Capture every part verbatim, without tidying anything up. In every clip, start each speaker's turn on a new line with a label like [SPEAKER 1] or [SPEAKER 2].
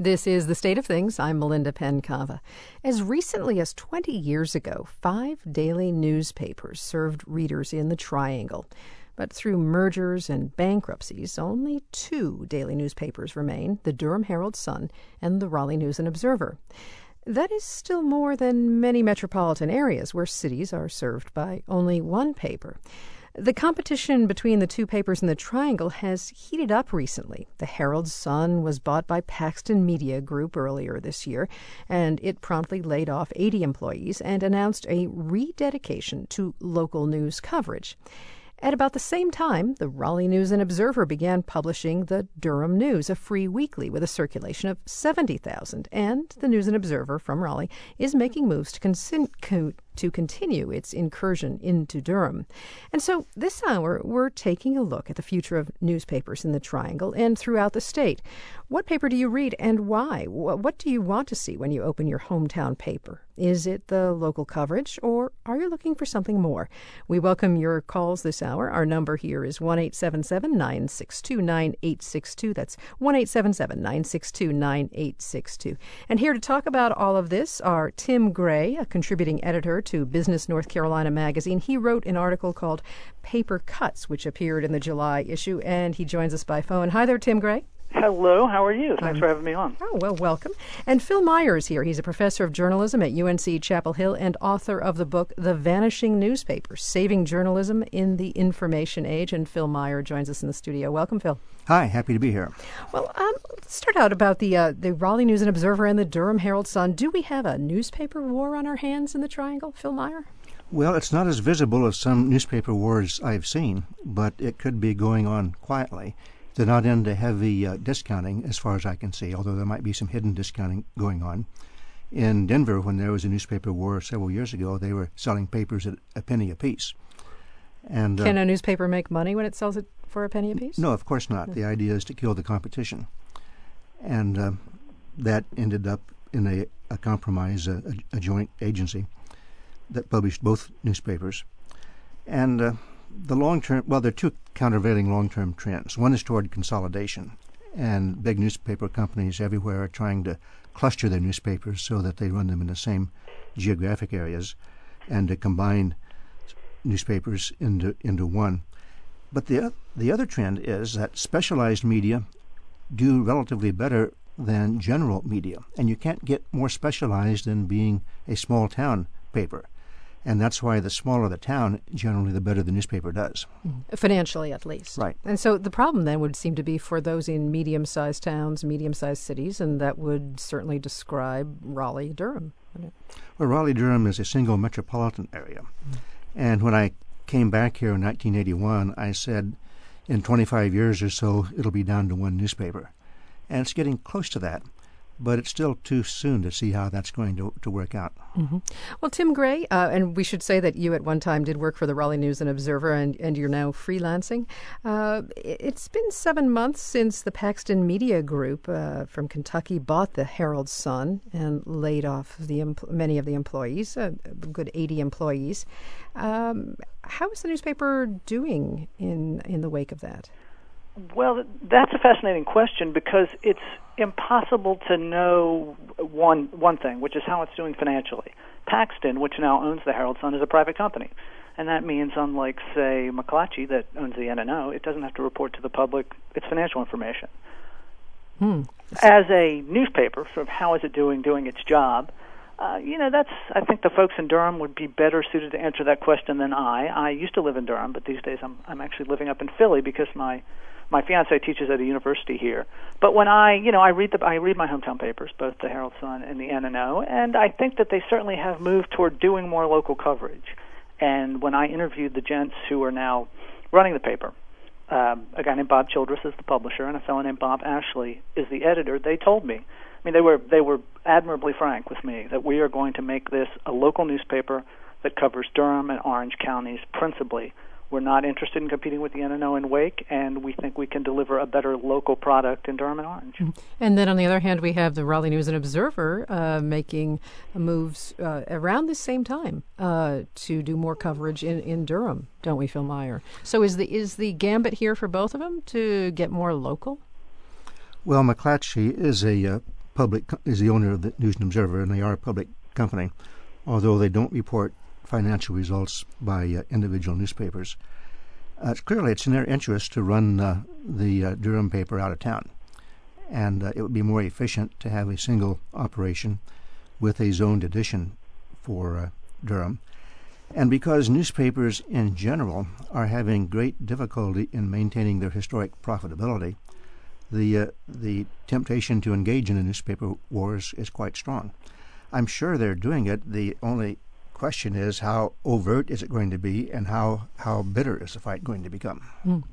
[SPEAKER 1] This is The State of Things. I'm Melinda Pencava. As recently as twenty years ago, five daily newspapers served readers in the Triangle. But through mergers and bankruptcies, only two daily newspapers remain, the Durham Herald-Sun and the Raleigh News and Observer. That is still more than many metropolitan areas where cities are served by only one paper. The competition between the two papers in the Triangle has heated up recently. The Herald-Sun was bought by Paxton Media Group earlier this year, and it promptly laid off eighty employees and announced a rededication to local news coverage. At about the same time, the Raleigh News and Observer began publishing the Durham News, a free weekly with a circulation of seventy thousand, and the News and Observer from Raleigh is making moves to consin- co- to continue its incursion into Durham. And so this hour, we're taking a look at the future of newspapers in the Triangle and throughout the state. What paper do you read and why? What do you want to see when you open your hometown paper? Is it the local coverage, or are you looking for something more? We welcome your calls this hour. Our number here is one eight seven seven, nine six two, nine eight six two. That's one eight seven seven, nine six two, nine eight six two. And here to talk about all of this are Tim Gray, a contributing editor to Business North Carolina magazine. He wrote an article called Paper Cuts, which appeared in the July issue, and he joins us by phone. Hi there, Tim Gray.
[SPEAKER 2] Hello, how are you? Thanks
[SPEAKER 1] um,
[SPEAKER 2] for having me on.
[SPEAKER 1] Oh, well, welcome. And Phil Meyer is here. He's a professor of journalism at U N C Chapel Hill and author of the book The Vanishing Newspaper, Saving Journalism in the Information Age. And Phil Meyer joins us in the studio. Welcome, Phil.
[SPEAKER 3] Hi, happy to be here.
[SPEAKER 1] Well, um, let's start out about the uh, the Raleigh News and Observer and the Durham Herald-Sun. Do we have a newspaper war on our hands in the Triangle, Phil Meyer?
[SPEAKER 3] Well, it's not as visible as some newspaper wars I've seen, but it could be going on quietly. They're not into heavy uh, discounting, as far as I can see, although there might be some hidden discounting going on. In Denver, when there was a newspaper war several years ago, they were selling papers at a penny apiece. And, uh,
[SPEAKER 1] Can a newspaper make money when it sells it for a penny apiece?
[SPEAKER 3] No, of course not. The idea is to kill the competition. And uh, that ended up in a, a compromise, a, a, a joint agency that published both newspapers. And uh, the long-term, well, there are two countervailing long-term trends. One is toward consolidation, and big newspaper companies everywhere are trying to cluster their newspapers so that they run them in the same geographic areas and to combine newspapers into into one. But the the other trend is that specialized media do relatively better than general media, and you can't get more specialized than being a small-town paper. And that's why the smaller the town, generally the better the newspaper does.
[SPEAKER 1] Financially, at least.
[SPEAKER 3] Right.
[SPEAKER 1] And so the problem then would seem to be for those in medium-sized towns, medium-sized cities, and that would certainly describe Raleigh-Durham.
[SPEAKER 3] Well, Raleigh-Durham is a single metropolitan area. Mm. And when I came back here in nineteen eighty-one, I said, in twenty-five years or so, it'll be down to one newspaper. And it's getting close to that. But it's still too soon to see how that's going to, to work out.
[SPEAKER 1] Mm-hmm. Well, Tim Gray, uh, and we should say that you at one time did work for the Raleigh News and Observer, and, and you're now freelancing. Uh, it's been seven months since the Paxton Media Group uh, from Kentucky bought the Herald-Sun and laid off the empl- many of the employees, uh, a good eighty employees. Um, how is the newspaper doing in, in the wake of that?
[SPEAKER 2] Well, that's a fascinating question because it's impossible to know one one thing, which is how it's doing financially. Paxton, which now owns the Herald-Sun, is a private company. And that means, unlike, say, McClatchy, that owns the N and O, it doesn't have to report to the public its financial information.
[SPEAKER 1] Hmm.
[SPEAKER 2] As a newspaper, sort of how is it doing, doing its job, uh, you know, that's, I think the folks in Durham would be better suited to answer that question than I. I used to live in Durham, but these days I'm I'm actually living up in Philly because my My fiance teaches at a university here. But when I, you know, I read the I read my hometown papers, both the Herald-Sun and the N and O, and I think that they certainly have moved toward doing more local coverage. And when I interviewed the gents who are now running the paper, um, a guy named Bob Childress is the publisher, and a fellow named Bob Ashley is the editor, they told me, I mean, they were they were admirably frank with me that we are going to make this a local newspaper that covers Durham and Orange counties principally. We're not interested in competing with the N and O and Wake, and we think we can deliver a better local product in Durham and Orange.
[SPEAKER 1] And then on the other hand, we have the Raleigh News and Observer uh, making moves uh, around the same time uh, to do more coverage in, in Durham, don't we, Phil Meyer? So is the is the gambit here for both of them to get more local?
[SPEAKER 3] Well, McClatchy is a uh, public is the owner of the News and Observer, and they are a public company, although they don't report financial results by uh, individual newspapers. Uh, clearly, it's in their interest to run uh, the uh, Durham paper out of town, and uh, it would be more efficient to have a single operation with a zoned edition for uh, Durham. And because newspapers in general are having great difficulty in maintaining their historic profitability, the uh, the temptation to engage in a newspaper war is, is quite strong. I'm sure they're doing it. The only question is how overt is it going to be, and how, how bitter is the fight going to become?
[SPEAKER 1] Mm.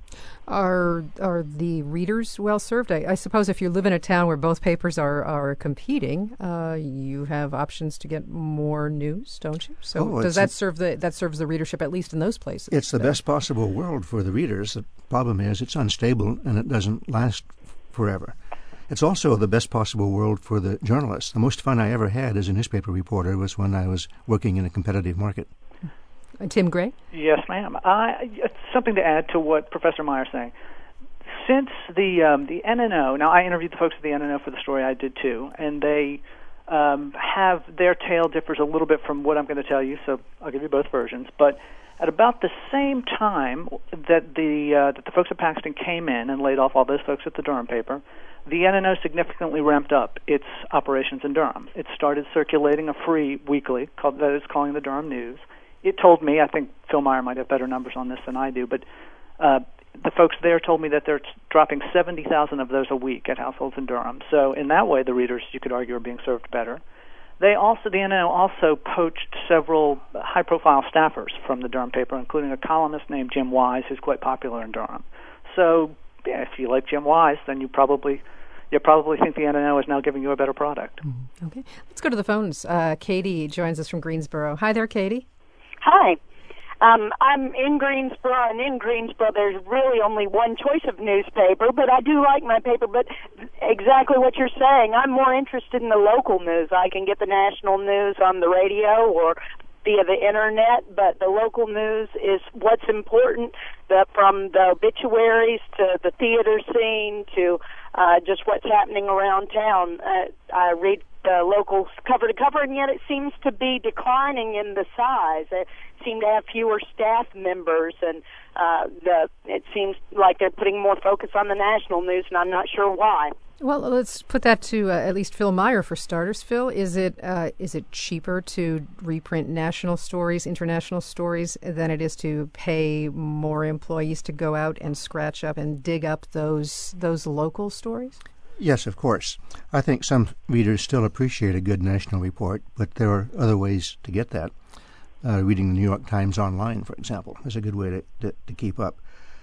[SPEAKER 1] Are are the readers well served? I, I suppose if you live in a town where both papers are are competing, uh, you have options to get more news, don't you? So
[SPEAKER 3] oh,
[SPEAKER 1] does that serve the that serves the readership at least in those places?
[SPEAKER 3] It's the
[SPEAKER 1] so.
[SPEAKER 3] best possible world for the readers. The problem is it's unstable and it doesn't last forever. It's also the best possible world for the journalists. The most fun I ever had as a newspaper reporter was when I was working in a competitive market.
[SPEAKER 1] Uh, Tim Gray?
[SPEAKER 2] Yes, ma'am. I, something to add to what Professor Meyer's saying. Since the um, the N N O, now I interviewed the folks at the N N O for the story I did too, and they um, have, their tale differs a little bit from what I'm going to tell you, so I'll give you both versions. But at about the same time that the uh, that the folks at Paxton came in and laid off all those folks at the Durham paper, the N N O significantly ramped up its operations in Durham. It started circulating a free weekly called, that is calling the Durham News. It told me, I think Phil Meyer might have better numbers on this than I do, but uh, the folks there told me that they're dropping seventy thousand of those a week at households in Durham. So in that way, the readers, you could argue, are being served better. They also, the N N O also poached several high-profile staffers from the Durham paper, including a columnist named Jim Wise, who's quite popular in Durham. So yeah, if you like Jim Wise, then you probably you probably think the N N O is now giving you a better product.
[SPEAKER 1] Mm-hmm. Okay, let's go to the phones. Uh, Katie joins us from Greensboro. Hi there, Katie.
[SPEAKER 4] Hi. Um, I'm in Greensboro, and in Greensboro there's really only one choice of newspaper, but I do like my paper. But exactly what you're saying, I'm more interested in the local news. I can get the national news on the radio or via the internet, but the local news is what's important, the, from the obituaries to the theater scene to uh, just what's happening around town. Uh, I read the locals cover to cover, and yet it seems to be declining in the size. It seem to have fewer staff members, and uh, the it seems like they're putting more focus on the national news, and I'm not sure why.
[SPEAKER 1] Well, let's put that to uh, at least Phil Meyer for starters. Phil, is it uh, is it cheaper to reprint national stories, international stories, than it is to pay more employees to go out and scratch up and dig up those those local stories?
[SPEAKER 3] Yes, of course. I think some readers still appreciate a good national report, but there are other ways to get that. Uh, reading the New York Times online, for example, is a good way to, to, to keep up.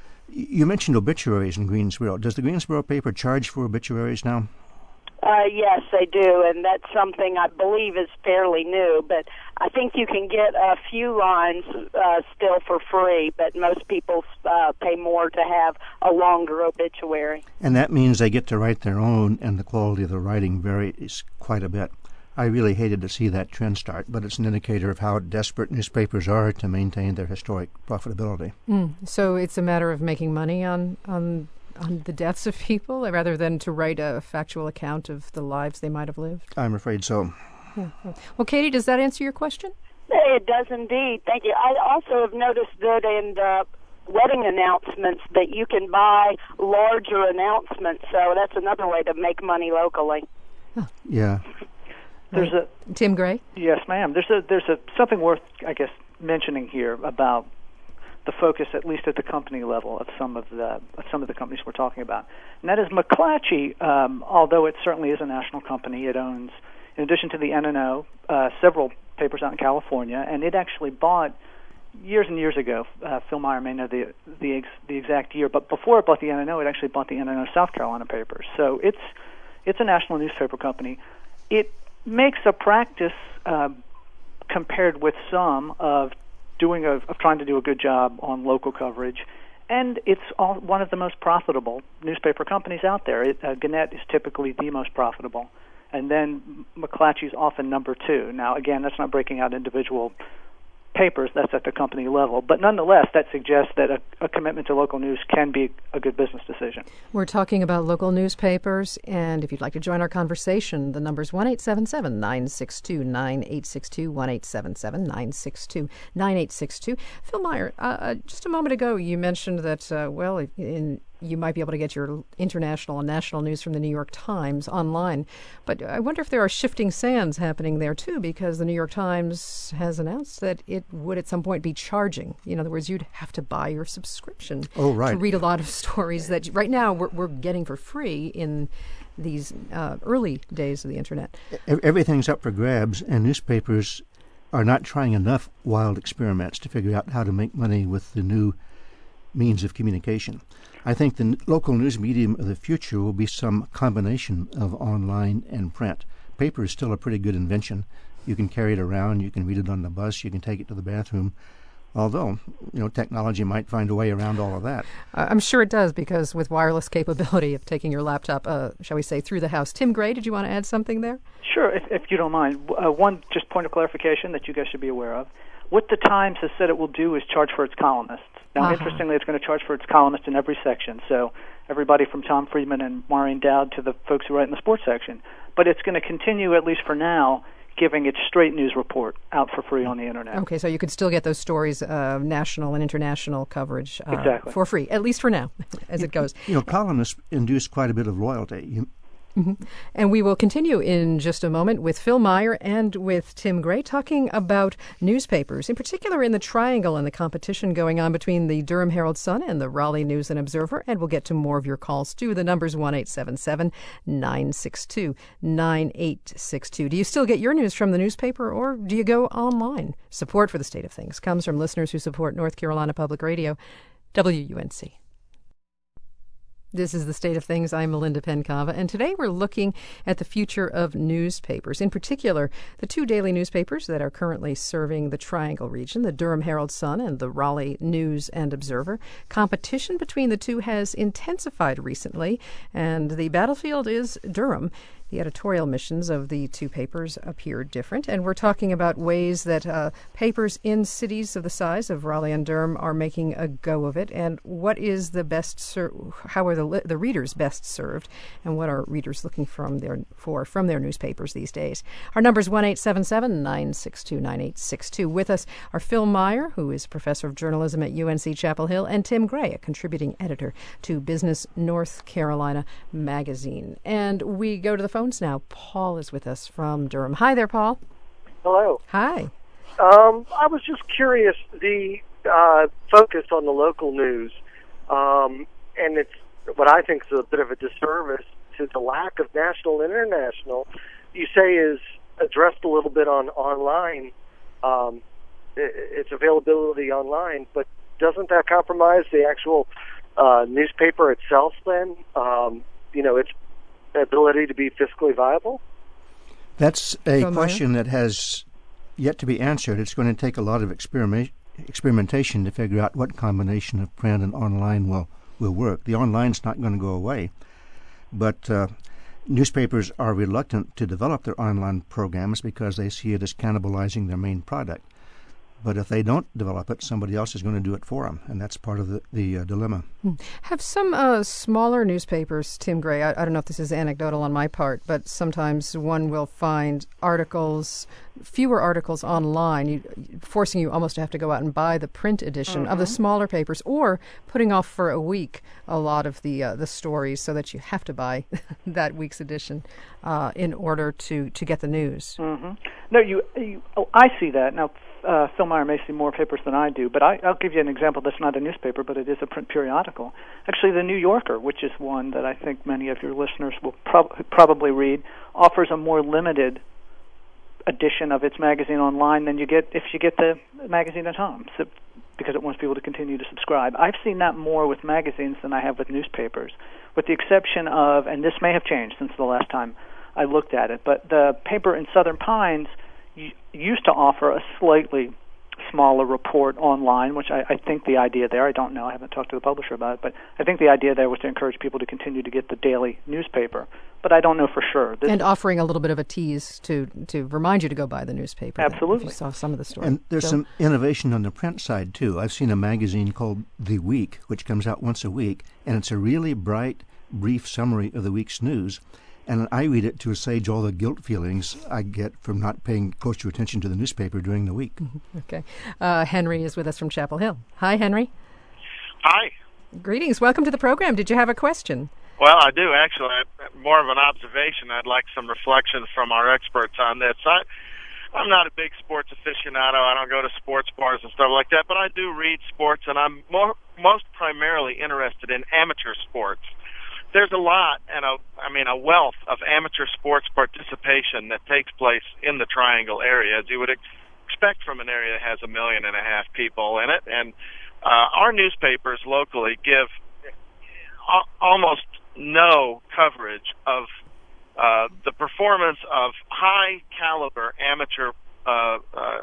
[SPEAKER 3] You mentioned obituaries in Greensboro. Does the Greensboro paper charge for obituaries now?
[SPEAKER 4] Uh, yes, they do, and that's something I believe is fairly new. But I think you can get a few lines uh, still for free, but most people uh, pay more to have a longer obituary.
[SPEAKER 3] And that means they get to write their own, and the quality of the writing varies quite a bit. I really hated to see that trend start, but it's an indicator of how desperate newspapers are to maintain their historic profitability.
[SPEAKER 1] Mm. So it's a matter of making money on, on on the deaths of people rather than to write a factual account of the lives they might have lived?
[SPEAKER 3] I'm afraid so.
[SPEAKER 1] Yeah. Well, Katie, does that answer your question?
[SPEAKER 4] It does indeed. Thank you. I also have noticed that in the wedding announcements that you can buy larger announcements, so that's another way to make money locally.
[SPEAKER 1] Oh.
[SPEAKER 3] Yeah.
[SPEAKER 2] There's a
[SPEAKER 1] Tim Gray?
[SPEAKER 2] Yes, ma'am. There's a there's a something worth, I guess, mentioning here about the focus, at least at the company level, of some of the of some of the companies we're talking about. And that is McClatchy, um, although it certainly is a national company, it owns, in addition to the N N O, uh, several papers out in California, and it actually bought, years and years ago, uh, Phil Meyer may know the the, ex, the exact year, but before it bought the N N O, it actually bought the N N O South Carolina papers. So it's it's a national newspaper company. It makes a practice uh, compared with some of doing a, of trying to do a good job on local coverage, and it's all, one of the most profitable newspaper companies out there. It, uh, Gannett is typically the most profitable, and then McClatchy is often number two. Now, again, that's not breaking out individual papers. That's at the company level. But nonetheless, that suggests that a, a commitment to local news can be a good business decision.
[SPEAKER 1] We're talking about local newspapers, and if you'd like to join our conversation, the number's one eight seven seven, nine six two, nine eight six two, one eight seven seven, nine six two, nine eight six two. Phil Meyer, uh, just a moment ago you mentioned that, uh, well, in you might be able to get your international and national news from the New York Times online. But I wonder if there are shifting sands happening there, too, because the New York Times has announced that it would at some point be charging. In other words, you'd have to buy your subscription
[SPEAKER 3] oh, right.
[SPEAKER 1] to read a lot of stories that right now we're, we're getting for free in these uh, early days of the Internet.
[SPEAKER 3] Everything's up for grabs, and newspapers are not trying enough wild experiments to figure out how to make money with the new means of communication. I think the n- local news medium of the future will be some combination of online and print. Paper is still a pretty good invention. You can carry it around, you can read it on the bus, you can take it to the bathroom. Although, you know, technology might find a way around all of that.
[SPEAKER 1] I'm sure it does, because with wireless capability of taking your laptop, uh, shall we say, through the house. Tim Gray, did you want to add something there?
[SPEAKER 2] Sure, if, if you don't mind. Uh, one just point of clarification that you guys should be aware of. What the Times has said it will do is charge for its columnists. Now, uh-huh. interestingly, it's going to charge for its columnists in every section. So everybody from Tom Friedman and Maureen Dowd to the folks who write in the sports section. But it's going to continue, at least for now, giving its straight news report out for free on the Internet.
[SPEAKER 1] Okay, so you could still get those stories, uh, national and international coverage uh,
[SPEAKER 2] exactly.
[SPEAKER 1] for free, at least for now, as it goes.
[SPEAKER 3] You know, columnists induce quite a bit of loyalty. You,
[SPEAKER 1] Mm-hmm. And we will continue in just a moment with Phil Meyer and with Tim Gray talking about newspapers, in particular in the Triangle and the competition going on between the Durham Herald-Sun and the Raleigh News and Observer. And we'll get to more of your calls, too. The number's one eight seven seven, nine six two, nine eight six two. Do you still get your news from the newspaper, or do you go online? Support for The State of Things comes from listeners who support North Carolina Public Radio, W U N C. This is The State of Things. I'm Melinda Pencava, and today we're looking at the future of newspapers, in particular the two daily newspapers that are currently serving the Triangle region, the Durham Herald-Sun and the Raleigh News and Observer. Competition between the two has intensified recently, and the battlefield is Durham. The editorial missions of the two papers appear different, and we're talking about ways that uh, papers in cities of the size of Raleigh and Durham are making a go of it, and what is the best ser- how are the li- the readers best served, and what are readers looking from their for from their newspapers these days. Our number is one eight seven seven, nine six two, nine eight six two. With us are Phil Meyer, who is professor of journalism at U N C Chapel Hill, and Tim Gray, a contributing editor to Business North Carolina magazine. And we go to the phones now. Paul is with us from Durham. Hi there, Paul.
[SPEAKER 5] Hello.
[SPEAKER 1] Hi.
[SPEAKER 5] Um, I was just curious, the uh, focus on the local news, um, and it's what I think is a bit of a disservice to the lack of national and international, you say is addressed a little bit on online, um, its availability online, but doesn't that compromise the actual uh, newspaper itself then? Um, you know, its ability to be fiscally viable?
[SPEAKER 3] That's a
[SPEAKER 1] Phil
[SPEAKER 3] question Meyer? that has yet to be answered. It's going to take a lot of experiment, experimentation to figure out what combination of print and online will, will work. The online's not going to go away, but uh, newspapers are reluctant to develop their online programs because they see it as cannibalizing their main product. But if they don't develop it, somebody else is going to do it for them, and that's part of the, the uh, dilemma.
[SPEAKER 1] Hmm. Have some uh, smaller newspapers, Tim Gray, I, I don't know if this is anecdotal on my part, but sometimes one will find articles, fewer articles online, you, forcing you almost to have to go out and buy the print edition mm-hmm. of the smaller papers, or putting off for a week a lot of the uh, the stories so that you have to buy that week's edition uh, in order to, to get the news.
[SPEAKER 2] Mm-hmm. No, you, you oh, I see that. Now, Uh, Phil Meyer may see more papers than I do, but I, I'll give you an example that's not a newspaper, but it is a print periodical. Actually, the New Yorker, which is one that I think many of your listeners will prob- probably read, offers a more limited edition of its magazine online than you get if you get the magazine at home, so, because it wants people to continue to subscribe. I've seen that more with magazines than I have with newspapers, with the exception of, and this may have changed since the last time I looked at it, but the paper in Southern Pines used to offer a slightly smaller report online, which I, I think the idea there, I don't know, I haven't talked to the publisher about it, but I think the idea there was to encourage people to continue to get the daily newspaper. But I don't know for sure. This
[SPEAKER 1] and offering a little bit of a tease to, to remind you to go buy the newspaper.
[SPEAKER 2] Absolutely.
[SPEAKER 1] If you saw some of the story.
[SPEAKER 3] And there's
[SPEAKER 1] so,
[SPEAKER 3] some innovation on the print side, too. I've seen a magazine called The Week, which comes out once a week, and it's a really bright, brief summary of the week's news. And I read it to assuage all the guilt feelings I get from not paying closer attention to the newspaper during the week.
[SPEAKER 1] Okay. Uh, Henry is with us from Chapel Hill. Hi, Henry.
[SPEAKER 6] Hi.
[SPEAKER 1] Greetings. Welcome to the program. Did you have a question?
[SPEAKER 6] Well, I do, actually. More of an observation. I'd like some reflection from our experts on this. I, I'm not a big sports aficionado. I don't go to sports bars and stuff like that, but I do read sports, and I'm more, most primarily interested in amateur sports. There's a lot, and a, I mean, a wealth of amateur sports participation that takes place in the Triangle area, as you would expect from an area that has a million and a half people in it. And uh, our newspapers locally give a- almost no coverage of uh, the performance of high-caliber amateur uh, uh,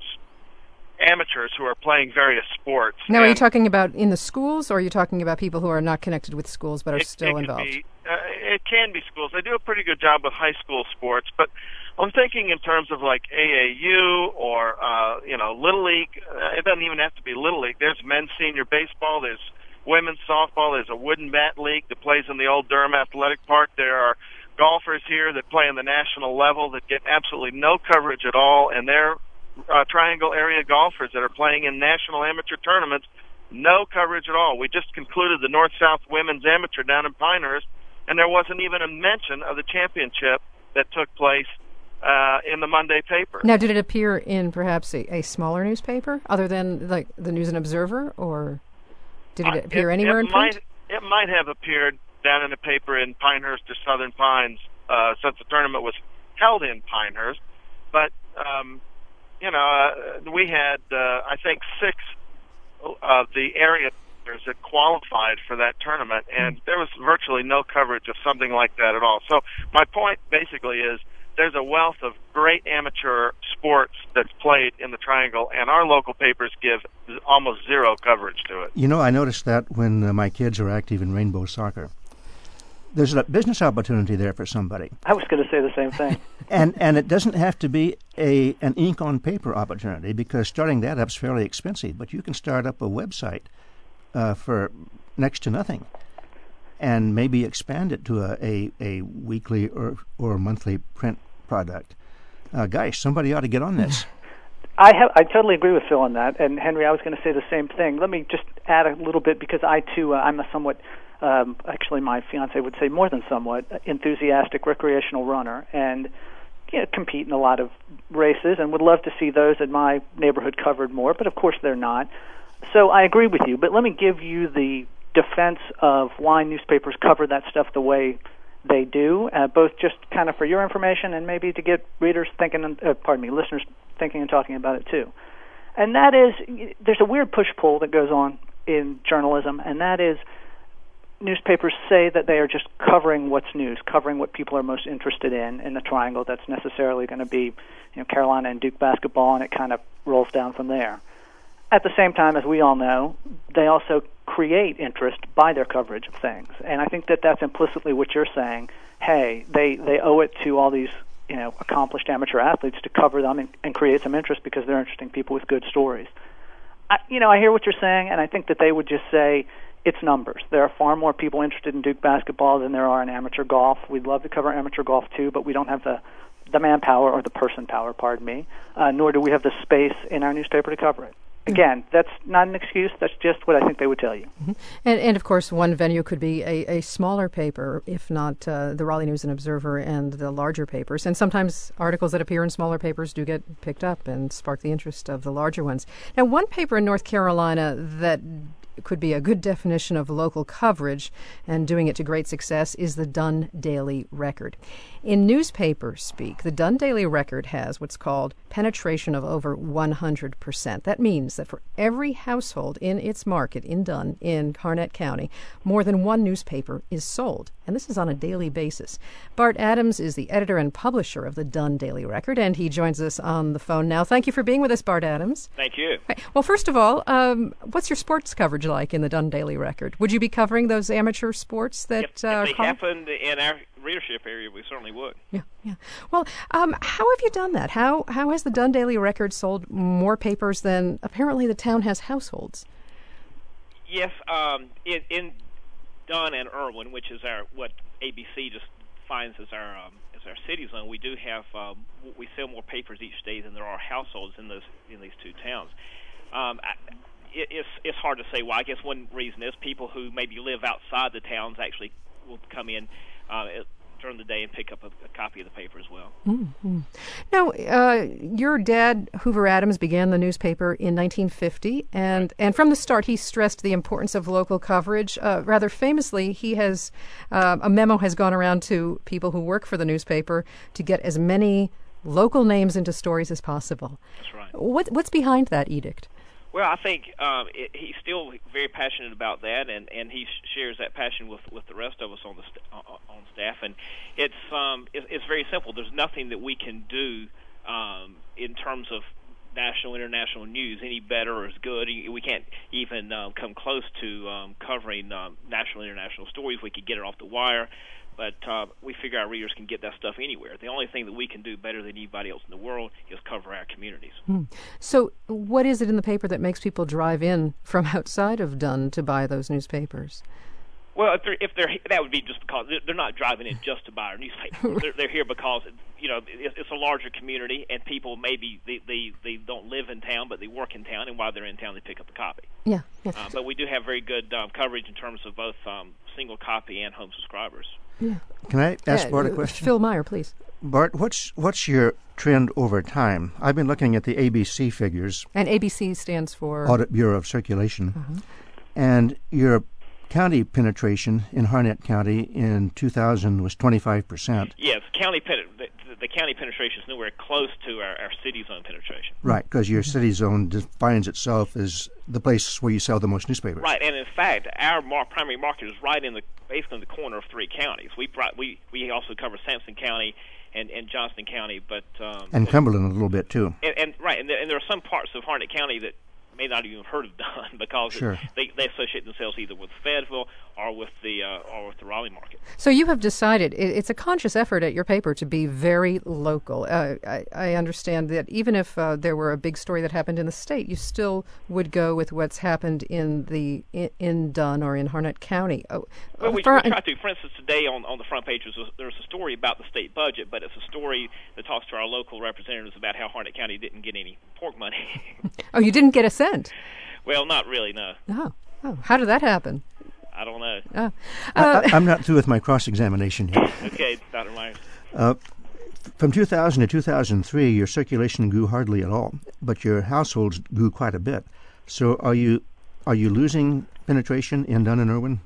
[SPEAKER 6] amateurs who are playing various sports.
[SPEAKER 1] Now,
[SPEAKER 6] and
[SPEAKER 1] are you talking about in the schools, or are you talking about people who are not connected with schools but are
[SPEAKER 6] it,
[SPEAKER 1] still
[SPEAKER 6] it
[SPEAKER 1] involved?
[SPEAKER 6] Be, uh, it can be schools. They do a pretty good job with high school sports, but I'm thinking in terms of like A A U or, uh, you know, Little League. Uh, it doesn't even have to be Little League. There's men's senior baseball. There's women's softball. There's a wooden bat league that plays in the old Durham Athletic Park. There are golfers here that play on the national level that get absolutely no coverage at all, and they're uh, Triangle area golfers that are playing in national amateur tournaments, no coverage at all. We just concluded the North-South Women's Amateur down in Pinehurst, and there wasn't even a mention of the championship that took place uh, in the Monday paper.
[SPEAKER 1] Now, did it appear in perhaps a, a smaller newspaper other than like the News and Observer, or did it appear
[SPEAKER 6] uh, it,
[SPEAKER 1] anywhere
[SPEAKER 6] it
[SPEAKER 1] in print?
[SPEAKER 6] Might, it might have appered down in the paper in Pinehurst or Southern Pines uh, since the tournament was held in Pinehurst. But, um, you know, uh, we had, uh, I think, six of the area players that qualified for that tournament, and there was virtually no coverage of something like that at all. So my point basically is there's a wealth of great amateur sports that's played in the Triangle, and our local papers give almost zero coverage to it.
[SPEAKER 3] You know, I noticed that when uh, my kids are active in rainbow soccer. There's a business opportunity there for somebody.
[SPEAKER 2] I was going to say the same thing.
[SPEAKER 3] and and it doesn't have to be a an ink on paper opportunity, because starting that up is fairly expensive. But you can start up a website uh, for next to nothing, and maybe expand it to a, a, a weekly or or monthly print product. Uh, guys, somebody ought to get on this.
[SPEAKER 2] I have I totally agree with Phil on that. And Henry, I was going to say the same thing. Let me just add a little bit, because I too uh, I'm a somewhat Um, actually, my fiance would say more than somewhat enthusiastic recreational runner, and you know, compete in a lot of races, and would love to see those in my neighborhood covered more. But of course, they're not. So I agree with you. But let me give you the defense of why newspapers cover that stuff the way they do, uh, both just kind of for your information and maybe to get readers thinking, and, uh, pardon me, listeners thinking and talking about it too. And that is, there's a weird push-pull that goes on in journalism, and that is, newspapers say that they are just covering what's news, covering what people are most interested in in the Triangle. That's necessarily going to be, you know, Carolina and Duke basketball, and it kind of rolls down from there. At the same time, as we all know, they also create interest by their coverage of things, and I think that that's implicitly what you're saying. Hey, they they owe it to all these, you know, accomplished amateur athletes to cover them and, and create some interest because they're interesting people with good stories. I, you know, I hear what you're saying, and I think that they would just say, it's numbers. There are far more people interested in Duke basketball than there are in amateur golf. We'd love to cover amateur golf too, but we don't have the, the manpower or the person power, pardon me, uh, nor do we have the space in our newspaper to cover it. Again, that's not an excuse. That's just what I think they would tell you.
[SPEAKER 1] Mm-hmm. And, and, of course, one venue could be a, a smaller paper, if not uh, the Raleigh News and Observer and the larger papers. And sometimes articles that appear in smaller papers do get picked up and spark the interest of the larger ones. Now, one paper in North Carolina that could be a good definition of local coverage and doing it to great success is the Dunn Daily Record. In newspaper speak, the Dunn Daily Record has what's called penetration of over one hundred percent. That means that for every household in its market in Dunn, in Harnett County, more than one newspaper is sold. And this is on a daily basis. Bart Adams is the editor and publisher of the Dunn Daily Record, and he joins us on the phone now. Thank you for being with us, Bart Adams.
[SPEAKER 7] Thank you.
[SPEAKER 1] Right. Well, first of all, um, what's your sports coverage like in the Dunn Daily Record? Would you be covering those amateur sports that
[SPEAKER 7] if,
[SPEAKER 1] uh,
[SPEAKER 7] if they
[SPEAKER 1] call?
[SPEAKER 7] happened in our readership area, we certainly would.
[SPEAKER 1] Yeah, yeah. Well, um, how have you done that? How how has the Dunn Daily Record sold more papers than apparently the town has households?
[SPEAKER 7] Yes, um, in, in Dunn and Irwin, which is our what A B C just finds as our um, as our city zone, we do have um, we sell more papers each day than there are households in those in these two towns. Um, I, it, it's it's hard to say why. I guess one reason is people who maybe live outside the towns actually will come in uh, during the day and pick up a, a copy of the paper as well.
[SPEAKER 1] Mm-hmm. Now, uh, your dad, Hoover Adams, began the newspaper in nineteen fifty, and, and from the start he stressed the importance of local coverage. Uh, rather famously, he has uh, a memo has gone around to people who work for the newspaper to get as many local names into stories as possible.
[SPEAKER 7] That's right.
[SPEAKER 1] What, what's behind that edict?
[SPEAKER 7] Well, I think um, it, he's still very passionate about that, and, and he sh- shares that passion with, with the rest of us on the st- on staff. And it's um, it, it's very simple. There's nothing that we can do um, in terms of national, international news any better or as good. We can't even um, come close to um, covering um, national, international stories. We could get it off the wire. But uh, we figure our readers can get that stuff anywhere. The only thing that we can do better than anybody else in the world is cover our communities.
[SPEAKER 1] Hmm. So what is it in the paper that makes people drive in from outside of Dunn to buy those newspapers?
[SPEAKER 7] Well, if they're, if they're that would be just because they're not driving in just to buy our newspaper. they're, they're here because you know it's a larger community, and people maybe they, they, they don't live in town, but they work in town, and while they're in town, they pick up a copy.
[SPEAKER 1] Yeah. yeah.
[SPEAKER 7] Uh, but we do have very good um, coverage in terms of both um, single copy and home subscribers.
[SPEAKER 1] Yeah.
[SPEAKER 3] Can I ask
[SPEAKER 1] yeah,
[SPEAKER 3] Bart a question?
[SPEAKER 1] Phil Meyer, please.
[SPEAKER 3] Bart, what's what's your trend over time? I've been looking at the A B C figures.
[SPEAKER 1] And A B C stands for?
[SPEAKER 3] Audit Bureau of Circulation.
[SPEAKER 1] Uh-huh.
[SPEAKER 3] And your county penetration in Harnett County in two thousand was twenty-five percent.
[SPEAKER 7] Yes, county pen- the, the county penetration is nowhere close to our, our city zone penetration.
[SPEAKER 3] Right, because your city zone defines itself as the place where you sell the most newspapers.
[SPEAKER 7] Right, and in fact, our mar- primary market is right in the basically in the corner of three counties. We brought, we we also cover Sampson County and, and Johnston County, but um,
[SPEAKER 3] and Cumberland a little bit too.
[SPEAKER 7] And, and right, and there, and there are some parts of Harnett County that may not even have heard of Dunn because
[SPEAKER 3] sure.
[SPEAKER 7] it, they they associate themselves either with Fayetteville or with the uh, or with the Raleigh market.
[SPEAKER 1] So you have decided it, it's a conscious effort at your paper to be very local. Uh, I, I understand that even if uh, there were a big story that happened in the state, you still would go with what's happened in the in, in Dunn or in Harnett County. Oh,
[SPEAKER 7] well, we,
[SPEAKER 1] for,
[SPEAKER 7] we try to. For instance, today on, on the front page there's a, there's a story about the state budget, but it's a story that talks to our local representatives about how Harnett County didn't get any pork money.
[SPEAKER 1] Oh, you didn't get a cent?
[SPEAKER 7] Well, not really, no.
[SPEAKER 1] Oh, oh. How did that happen?
[SPEAKER 7] I don't know.
[SPEAKER 1] Oh.
[SPEAKER 3] Uh,
[SPEAKER 1] Uh,
[SPEAKER 3] I, I'm not through with my cross-examination yet.
[SPEAKER 7] Okay, Doctor Myers.
[SPEAKER 3] Uh, from two thousand to two thousand three, your circulation grew hardly at all, but your households grew quite a bit. So are you are you losing penetration in Dunn and Irwin?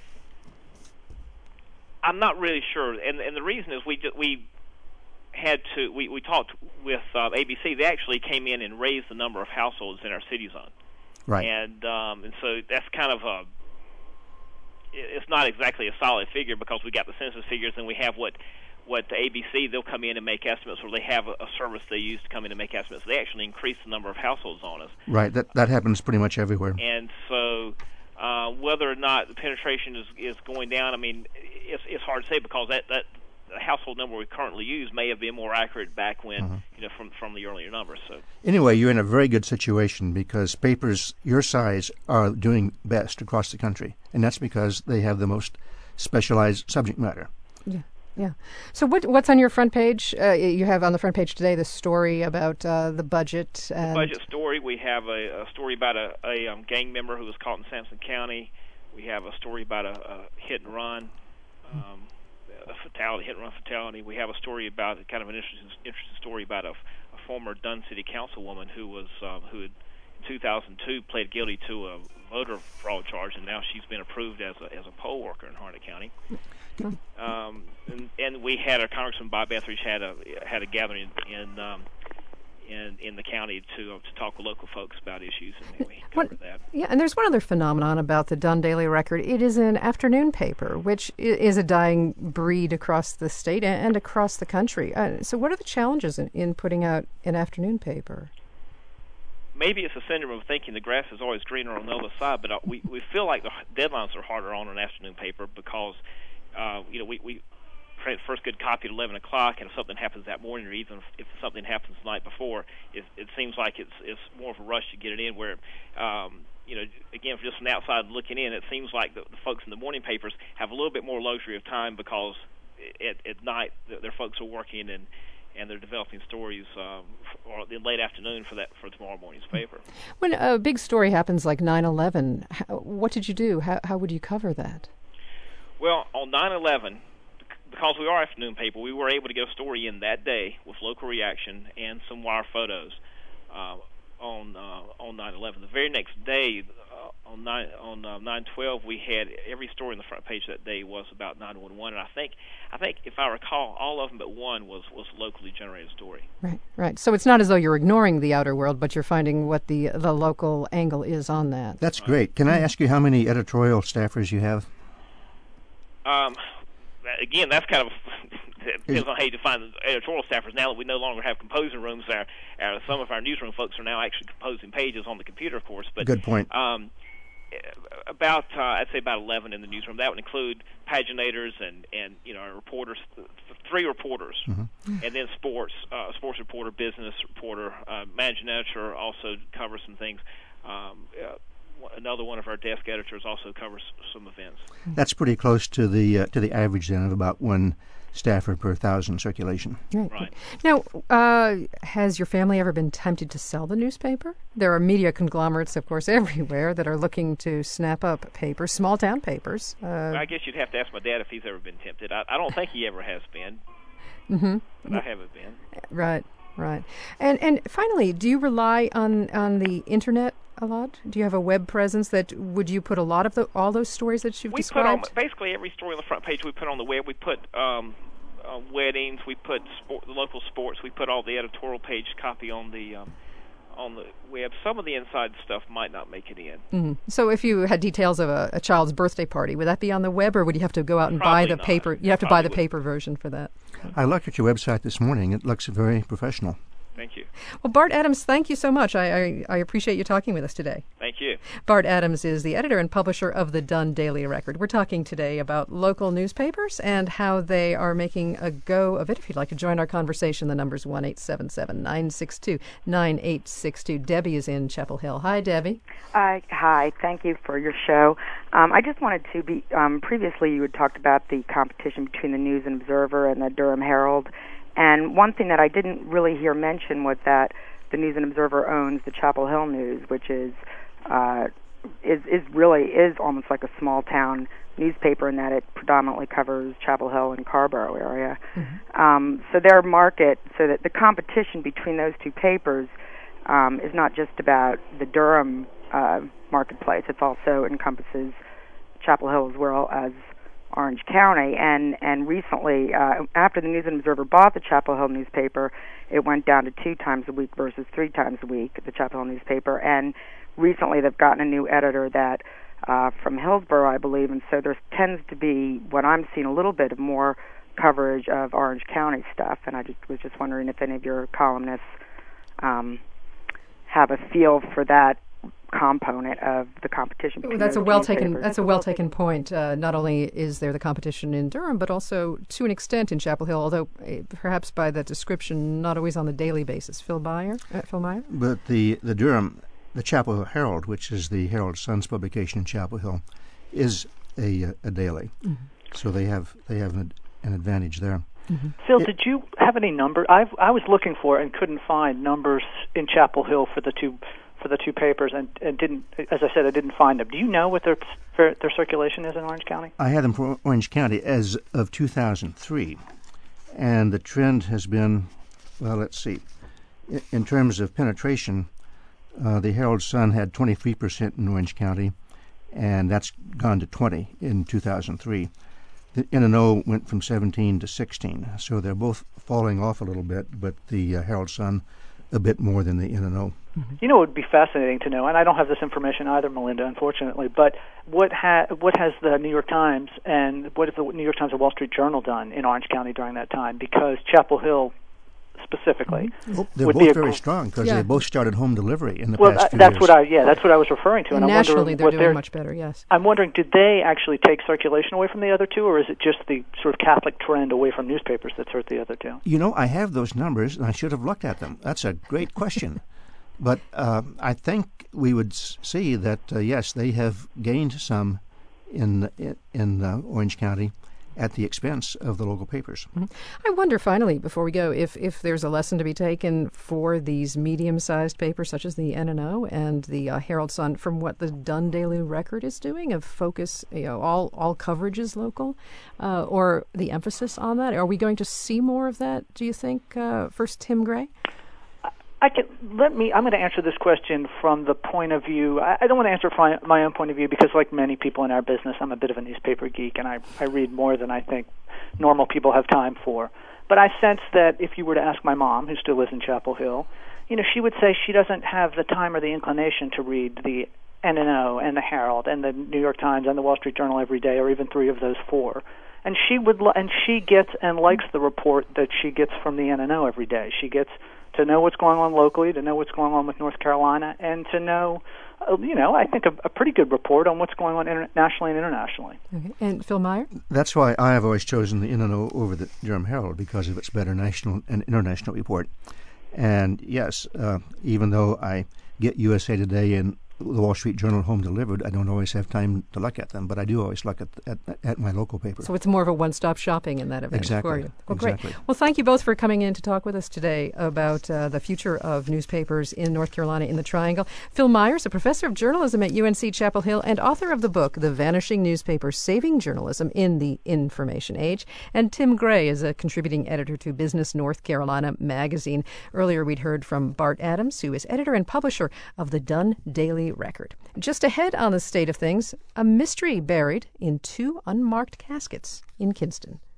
[SPEAKER 7] I'm not really sure, and and the reason is we ju- we had to we, we talked with uh, A B C. They actually came in and raised the number of households in our city zone.
[SPEAKER 3] Right.
[SPEAKER 7] And um, and so that's kind of a, it's not exactly a solid figure because we got the census figures and we have what what the A B C, they'll come in and make estimates, or they have a, a service they use to come in and make estimates. They actually increase the number of households on us.
[SPEAKER 3] Right. That that happens pretty much everywhere.
[SPEAKER 7] And so uh, whether or not the penetration is, is going down, I mean, it's it's hard to say because that that the household number we currently use may have been more accurate back when, uh-huh. you know, from from the earlier numbers. So
[SPEAKER 3] anyway, you're in a very good situation because papers your size are doing best across the country, and that's because they have the most specialized subject matter.
[SPEAKER 1] Yeah, yeah. So what what's on your front page? Uh, you have on the front page today the story about uh, the budget. And
[SPEAKER 7] the budget story. We have a, a story about a, a um, gang member who was caught in Sampson County. We have a story about a, a hit and run. Um, a fatality, hit and run fatality. We have a story about kind of an interesting, interesting story about a, a former Dunn City Councilwoman who was um, who had, in two thousand two pled guilty to a voter fraud charge, and now she's been approved as a as a poll worker in Harnett County. um, and, and we had our Congressman Bob Etheridge had a had a gathering in um, in in the county to uh, to talk with local folks about issues, and we covered
[SPEAKER 1] what,
[SPEAKER 7] that.
[SPEAKER 1] Yeah, and there's one other phenomenon about the Dunn Daily Record. It is an afternoon paper, which is a dying breed across the state and across the country. Uh, so, what are the challenges in, in putting out an afternoon paper?
[SPEAKER 7] Maybe it's a syndrome of thinking the grass is always greener on the other side, but uh, we we feel like the deadlines are harder on an afternoon paper because uh, you know we we print first good copy at eleven o'clock, and if something happens that morning, or even if something happens the night before, it, it seems like it's it's more of a rush to get it in. Where um, you know, again, just from the outside looking in, it seems like the, the folks in the morning papers have a little bit more luxury of time because at, at night their folks are working and. and they're developing stories um, or in late afternoon for that for tomorrow morning's paper.
[SPEAKER 1] When a big story happens like nine eleven, what did you do? How, how would you cover that?
[SPEAKER 7] Well, on nine eleven, because we are afternoon paper, we were able to get a story in that day with local reaction and some wire photos uh, on uh, on nine eleven. The very next day, uh, on nine on uh, nine twelve, we had every story on the front page that day was about nine one one, and I think I think if I recall, all of them but one was was a locally generated story.
[SPEAKER 1] Right, right. So it's not as though you're ignoring the outer world, but you're finding what the the local angle is on that.
[SPEAKER 3] That's great. Can I ask you how many editorial staffers you have?
[SPEAKER 7] Um, again, that's kind of it depends on how you define the editorial staffers. Now that we no longer have composing rooms, our, our some of our newsroom folks are now actually composing pages on the computer, of course. But
[SPEAKER 3] good point.
[SPEAKER 7] Um, about uh, I'd say about eleven in the newsroom. That would include paginators and, and you know reporters, three reporters, mm-hmm. and then sports, uh, sports reporter, business reporter, uh, managing editor also covers some things. Um, uh, Another one of our desk editors also covers some events.
[SPEAKER 3] That's pretty close to the uh, to the average then of about one staffer per thousand circulation.
[SPEAKER 1] Right.
[SPEAKER 7] Right.
[SPEAKER 1] Now, uh, has your family ever been tempted to sell the newspaper? There are media conglomerates, of course, everywhere that are looking to snap up papers, small town papers. Uh,
[SPEAKER 7] well, I guess you'd have to ask my dad if he's ever been tempted. I, I don't think he ever has been,
[SPEAKER 1] mm-hmm.
[SPEAKER 7] but I haven't been.
[SPEAKER 1] Right. Right. And and finally, do you rely on, on the internet a lot? Do you have a web presence that would you put a lot of the, all those stories that you've
[SPEAKER 7] we
[SPEAKER 1] described?
[SPEAKER 7] Put on, basically every story on the front page we put on the web. We put um, uh, weddings, we put sport, the local sports, we put all the editorial page copy on the um, on the web. Some of the inside stuff might not make it in.
[SPEAKER 1] Mm-hmm. So if you had details of a, a child's birthday party, would that be on the web, or would you have to go out and
[SPEAKER 7] Probably
[SPEAKER 1] buy the
[SPEAKER 7] not.
[SPEAKER 1] paper? You have to
[SPEAKER 7] Probably
[SPEAKER 1] buy the
[SPEAKER 7] would.
[SPEAKER 1] paper version for that.
[SPEAKER 3] I looked at your website this morning. It looks very professional.
[SPEAKER 7] Thank you.
[SPEAKER 1] Well, Bart Adams, thank you so much. I, I, I appreciate you talking with us today.
[SPEAKER 7] Thank you.
[SPEAKER 1] Bart Adams is the editor and publisher of the Dunn Daily Record. We're talking today about local newspapers and how they are making a go of it. If you'd like to join our conversation, the number's one eight seven seven, nine six two, nine eight six two. Debbie is in Chapel Hill. Hi, Debbie.
[SPEAKER 8] Uh, hi. Thank you for your show. Um, I just wanted to be, um, previously you had talked about the competition between the News and Observer and the Durham Herald. And one thing that I didn't really hear mentioned was that the News and Observer owns the Chapel Hill News, which is uh, is is really is almost like a small town newspaper in that it predominantly covers Chapel Hill and Carborough area. Mm-hmm. Um, so their market, so that the competition between those two papers um, is not just about the Durham uh, marketplace. It also encompasses Chapel Hill as well as Orange County, and and recently, uh, after the News and Observer bought the Chapel Hill newspaper, it went down to two times a week versus three times a week, the Chapel Hill newspaper, and recently they've gotten a new editor that uh, from Hillsborough, I believe, and so there tends to be, what I'm seeing, a little bit of more coverage of Orange County stuff, and I just was just wondering if any of your columnists um, have a feel for that component of the competition.
[SPEAKER 1] That's a well taken. That's a well taken point. Uh, not only is there the competition in Durham, but also to an extent in Chapel Hill, although uh, perhaps by that description, not always on the daily basis. Phil Meyer, uh, Phil Meyer.
[SPEAKER 3] But the the Durham, the Chapel Hill Herald, which is the Herald Sun's publication in Chapel Hill, is a a daily, mm-hmm. so they have they have an, an advantage there.
[SPEAKER 2] Mm-hmm. Phil,
[SPEAKER 3] it,
[SPEAKER 2] did you have any number? I I was looking for and couldn't find numbers in Chapel Hill for the two. for the two papers, and, and didn't, as I said, I didn't find them. Do you know what their their circulation is in Orange County?
[SPEAKER 3] I had them for Orange County as of two thousand three, and the trend has been, well, let's see, in, in terms of penetration, uh, the Herald Sun had twenty-three percent in Orange County, and that's gone to twenty in two thousand three. The N and O went from seventeen to sixteen, so they're both falling off a little bit, but the uh, Herald Sun a bit more than the N and O.
[SPEAKER 2] Mm-hmm. You know, it would be fascinating to know, and I don't have this information either, Melinda, unfortunately, but what, ha- what has the New York Times and what have the New York Times and Wall Street Journal done in Orange County during that time? Because Chapel Hill specifically.
[SPEAKER 3] Mm-hmm. Well, they're
[SPEAKER 2] would
[SPEAKER 3] both
[SPEAKER 2] be
[SPEAKER 3] very
[SPEAKER 2] gr-
[SPEAKER 3] strong because
[SPEAKER 1] yeah.
[SPEAKER 3] they both started home delivery in the
[SPEAKER 2] well,
[SPEAKER 3] past
[SPEAKER 2] uh,
[SPEAKER 3] few
[SPEAKER 2] that's
[SPEAKER 3] years.
[SPEAKER 2] what I yeah, that's what I was referring to.
[SPEAKER 1] And,
[SPEAKER 2] and
[SPEAKER 1] nationally,
[SPEAKER 2] I'm
[SPEAKER 1] they're
[SPEAKER 2] what
[SPEAKER 1] doing much better. Yes.
[SPEAKER 2] I'm wondering, did they actually take circulation away from the other two, or is it just the sort of Catholic trend away from newspapers that's hurt the other two?
[SPEAKER 3] You know, I have those numbers, and I should have looked at them. That's a great question. But uh, I think we would s- see that, uh, yes, they have gained some in in, in uh, Orange County at the expense of the local papers.
[SPEAKER 1] Mm-hmm. I wonder, finally, before we go, if, if there's a lesson to be taken for these medium-sized papers, such as the N and O and the uh, Herald Sun, from what the Dunn Daily Record is doing, of focus, you know, all, all coverage is local, uh, or the emphasis on that. Are we going to see more of that, do you think? Uh, first, Tim Gray?
[SPEAKER 2] I can let me. I'm going to answer this question from the point of view. I, I don't want to answer from my, my own point of view because, like many people in our business, I'm a bit of a newspaper geek, and I, I read more than I think normal people have time for. But I sense that if you were to ask my mom, who still lives in Chapel Hill, you know, she would say she doesn't have the time or the inclination to read the N and O and the Herald and the New York Times and the Wall Street Journal every day, or even three of those four. And she would, and she gets and likes the report that she gets from the N and O every day. She gets to know what's going on locally, to know what's going on with North Carolina, and to know, uh, you know, I think a, a pretty good report on what's going on inter- nationally and internationally.
[SPEAKER 1] Okay. And Phil Meyer?
[SPEAKER 3] That's why I have always chosen the N and O over the Durham Herald, because of its better national and international report. And yes, uh, even though I get U S A Today and the Wall Street Journal home delivered, I don't always have time to look at them, but I do always look at at, at my local paper.
[SPEAKER 1] So it's more of a one-stop shopping in that event
[SPEAKER 3] exactly.
[SPEAKER 1] for you. Well,
[SPEAKER 3] exactly.
[SPEAKER 1] great. Well, thank you both for coming in to talk with us today about uh, the future of newspapers in North Carolina in the Triangle. Phil Myers, a professor of journalism at U N C Chapel Hill and author of the book, The Vanishing Newspaper, Saving Journalism in the Information Age. And Tim Gray is a contributing editor to Business North Carolina magazine. Earlier we'd heard from Bart Adams, who is editor and publisher of the Dunn Daily Record. Just ahead on the state of things, a mystery buried in two unmarked caskets in Kinston.